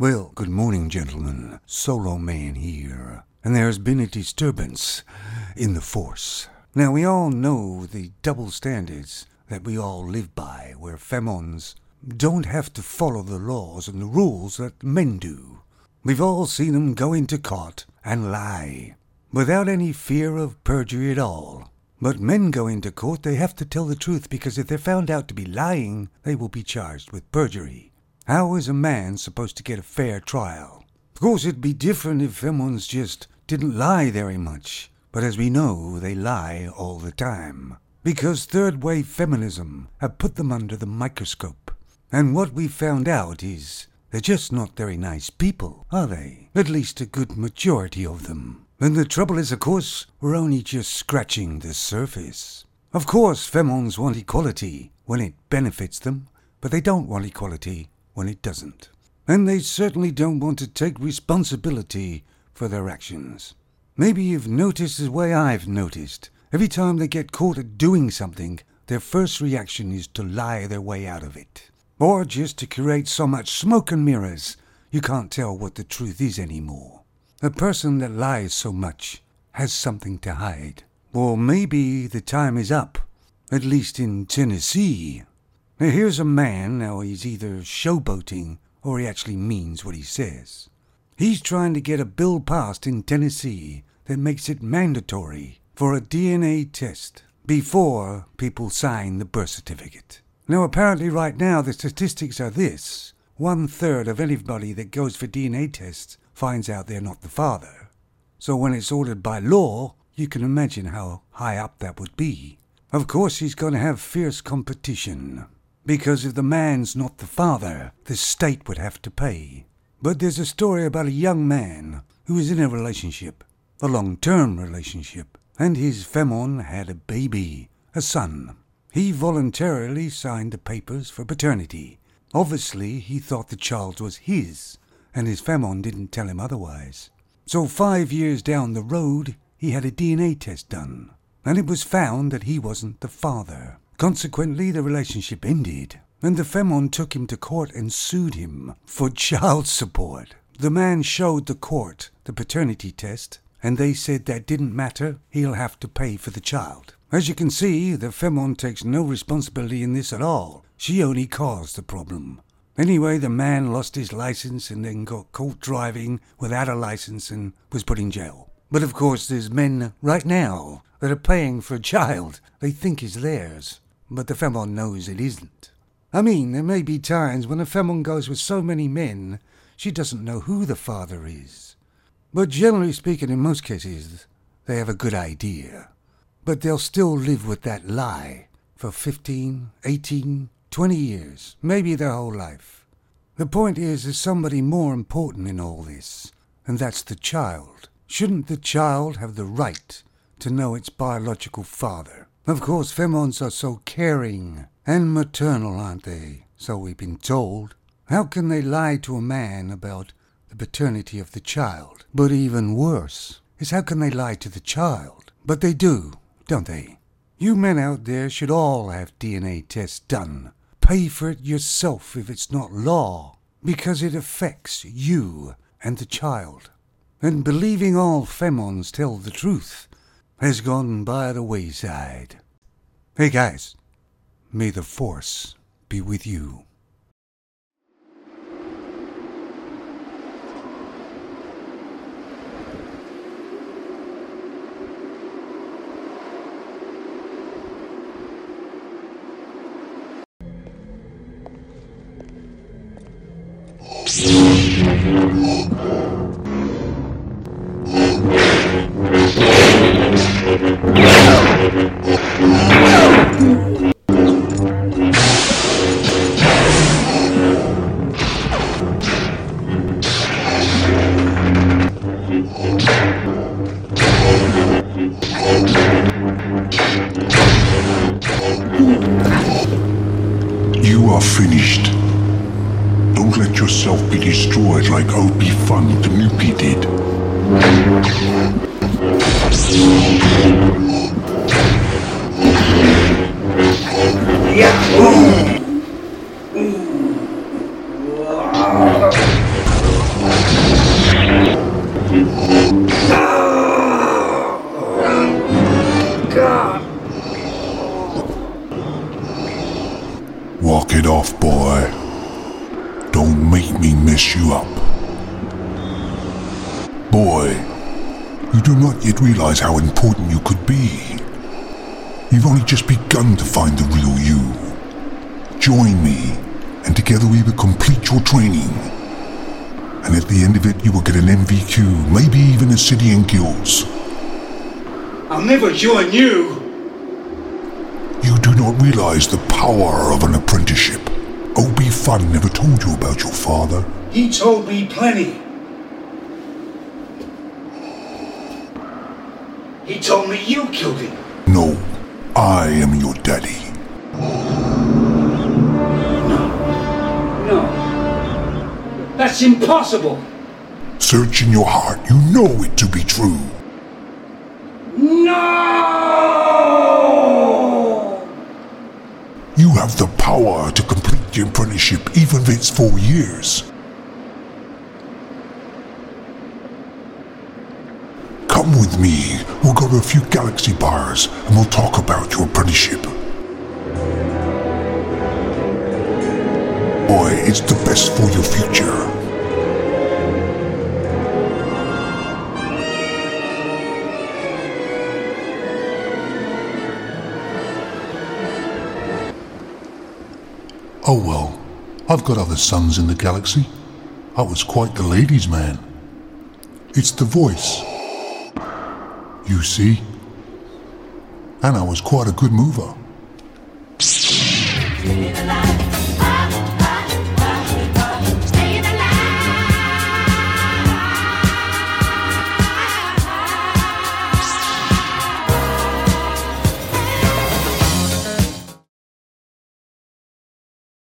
Well, good morning, gentlemen. Solo Man here. And there has been a disturbance in the Force. Now, we all know the double standards that we all live by, where Femons don't have to follow the laws and the rules that men do. We've all seen them go into court and lie, without any fear of perjury at all. But men go into court, they have to tell the truth, because if they're found out to be lying, they will be charged with perjury. How is a man supposed to get a fair trial? Of course, it'd be different if Femons just didn't lie very much. But as we know, they lie all the time. Because third-wave feminism have put them under the microscope. And what we found out is they're just not very nice people, are they? At least a good majority of them. And the trouble is, of course, we're only just scratching the surface. Of course, Femons want equality when it benefits them, but they don't want equality when it doesn't. And they certainly don't want to take responsibility for their actions. Maybe you've noticed the way I've noticed. Every time they get caught at doing something, their first reaction is to lie their way out of it. Or just to create so much smoke and mirrors, you can't tell what the truth is anymore. A person that lies so much has something to hide. Or maybe the time is up, at least in Tennessee. Now here's a man, now he's either showboating or he actually means what he says. He's trying to get a bill passed in Tennessee that makes it mandatory for a DNA test before people sign the birth certificate. Now apparently right now the statistics are this: 1/3 of anybody that goes for DNA tests finds out they're not the father. So when it's ordered by law, you can imagine how high up that would be. Of course he's going to have fierce competition. Because if the man's not the father, the state would have to pay. But there's a story about a young man who was in a relationship, a long-term relationship, and his Femon had a baby, a son. He voluntarily signed the papers for paternity. Obviously, he thought the child was his, and his Femon didn't tell him otherwise. So 5 years down the road, he had a DNA test done, and it was found that he wasn't the father. Consequently, the relationship ended, and the Femon took him to court and sued him for child support. The man showed the court the paternity test, and they said that didn't matter, he'll have to pay for the child. As you can see, the Femon takes no responsibility in this at all. She only caused the problem. Anyway, the man lost his license and then got caught driving without a license and was put in jail. But of course, there's men right now that are paying for a child they think is theirs. But the Femon knows it isn't. I mean, there may be times when a Femon goes with so many men, she doesn't know who the father is. But generally speaking, in most cases, they have a good idea. But they'll still live with that lie for 15, 18, 20 years, maybe their whole life. The point is, there's somebody more important in all this, and that's the child. Shouldn't the child have the right to know its biological father? Of course, Femons are so caring and maternal, aren't they? So we've been told. How can they lie to a man about the paternity of the child? But even worse is how can they lie to the child? But they do, don't they? You men out there should all have DNA tests done. Pay for it yourself if it's not law, because it affects you and the child. And believing all Femons tell the truth has gone by the wayside. Hey guys, may the Force be with you. You are finished. Don't let yourself be destroyed like Obi-Wan Kenobi did. make me mess you up. Boy, you do not yet realize how important you could be. You've only just begun to find the real you. Join me, and together we will complete your training. And at the end of it, you will get an MVQ, maybe even a city and guilds. I'll never join you! You do not realize the power of an apprenticeship. Obi-Fun never told you about your father. He told me plenty. He told me you killed him. No, I am your daddy. No. That's impossible. Search in your heart, you know it to be true. No! You have the power to complete the apprenticeship, even if it's 4 years. Come with me. We'll go to a few galaxy bars and we'll talk about your apprenticeship. Boy, it's the best for your future. Oh well, I've got other sons in the galaxy. I was quite the ladies' man. It's the voice. You see? And I was quite a good mover.